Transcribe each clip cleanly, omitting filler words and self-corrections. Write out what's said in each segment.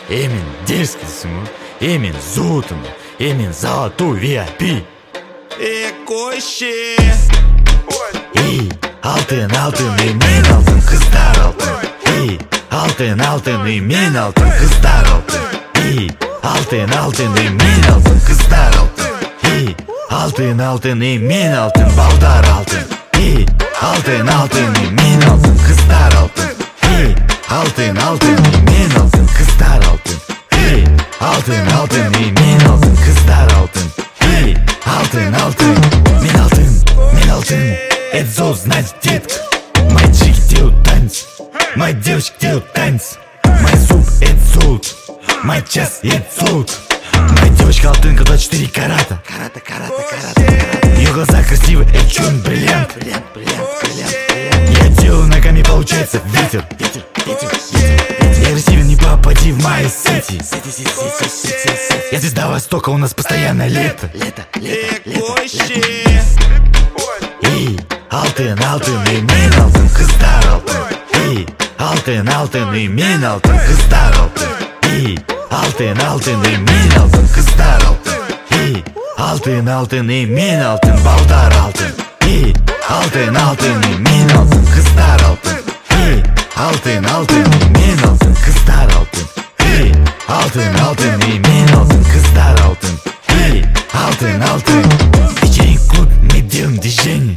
Мен дерзкийсің ғой, мен золотым, мен золотой VIP. Көше Алтын, мен алтын, қыздар алтын. Алтын, мен алтын, қыздар алтын. Алтын, мен алтын, қыздар алтын. Алтын, мен алтын, балдар алтын. Алтын, мен алтын, қыздар алтын. Алтын, мен алтын, қыздар алтын. Алтын, мен алтын, қыздар алтын. Алтын, мен алтын. Это зол, значит, детка. Мои чики делают танец, мои девочки делают танец. Мой зуб — это золото, мой час — это золото. Моя девочка алтынка 24 карата. Ее глаза красивые, это черный бриллиант. Я делаю ногами, получается ветер. Я красивен, не попади в мои сети. Я звезда Востока, у нас постоянно лето. Алтын, мен алтын, қыздар алтын. Алтын, мен алтын, қыздар алтын. Алтын, мен алтын, қыздар алтын. Алтын, мен алтын, балдар алтын. Алтын, мен алтын, қыздар алтын. Алтын, мен алтын, қыздар алтын. Алтын, мен алтын, қыздар алтын. Алтын, вечерний клуб, мы делаем движение.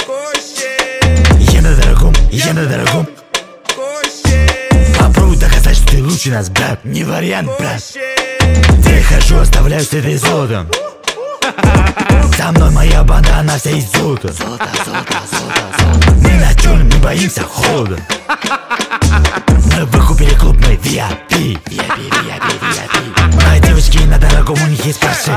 Я на дорогом. Попробуй доказать, что ты лучше нас, брат. Не вариант, брат. Ты хорошо оставляешь с этой золотом. Со мной моя банда, она вся из золота. Мы на черном не боимся холода. Мы выкупили клуб, мы VIP. Мои девочки на дорогом, у них есть парши.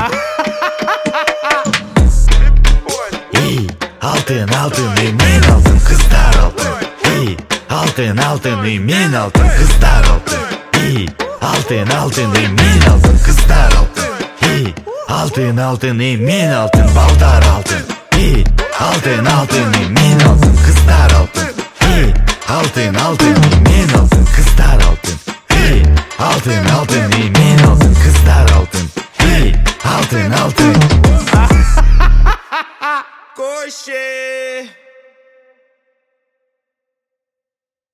Алтын, мен алтын, қыздар алтын. Алтын, мен алтын, қыздар алтын. Алтын, мен алтын, қыздар алтын. Алтын, мен алтын, балдар алтын. Алтын, мен алтын, қыздар алтын. Алтын, мен алтын, қыздар алтын. Алтын, мен алтын, қыздар алтын. Алтын